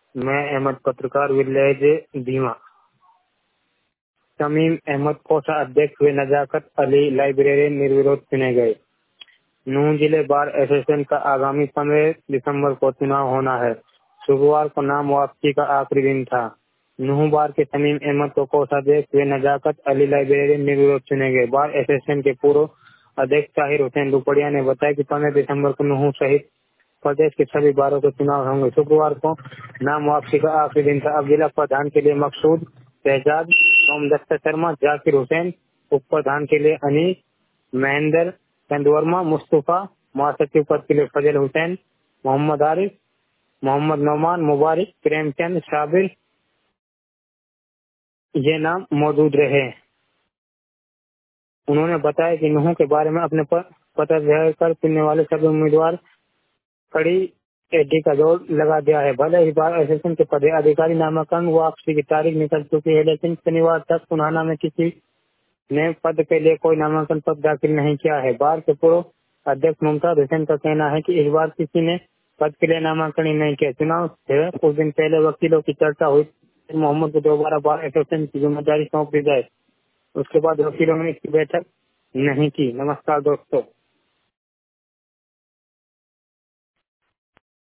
मैं अहमद, पत्रकार, विलेज दीमा। तमीम अहमद कोषा अध्यक्ष हुए, नजाकत अली लाइब्रेरियन निर्विरोध चुने गए। नूंह जिले बार एसोसिएशन का आगामी 15 दिसंबर को चुनाव होना है। शुक्रवार को नाम वापसी का आखिरी दिन था। नूंह बार के तमीम अहमद को कोषाध्यक्ष हुए, नजाकत अली लाइब्रेरियन निर्विरोध चुने गए। बार एसोसिएशन के पूर्व अध्यक्ष ताहिर हुसैन दुपड़िया ने बताया कि 15 दिसंबर को नूंह सहित प्रदेश के सभी बारों के चुनाव होंगे। शुक्रवार को नाम वापसी का आखिरी दिन था। अब जिला प्रधान के लिए मकसूद शहजाद, सोमदत्ता शर्मा, जाकिर हुसैन, उप प्रधान के लिए अनीस, महेंद्र चंदवर्मा, मुस्तफा, महासचिव पद के लिए फजल हुसैन, मोहम्मद आरिफ, मोहम्मद नौमान, मुबारक, प्रेमचंद, शाबिर ये नाम मौजूद रहे। उन्होंने बताया कि नूंह के बारे में अपने पत्र जारी कर चुनने वाले सभी उम्मीदवार कड़ी एडी का दौर लगा दिया है। भले ही बार एसोसिएशन के पदाधिकारी नामांकन वापसी की तारीख निकल चुकी है, लेकिन शनिवार तक पुनाना में किसी ने पद के लिए कोई नामांकन पत्र दाखिल नहीं किया है। बार के पूर्व अध्यक्ष मुमताज हुसैन का कहना है कि इस बार किसी ने पद के लिए नामांकन ही नहीं किया। चुनाव से कुछ दिन पहले वकीलों की चर्चा हुई, मोहम्मद को दोबारा बार एसोसिएशन की जिम्मेदारी सौंप दी जाए। उसके बाद वकीलों ने इसकी बैठक नहीं की। नमस्कार दोस्तों।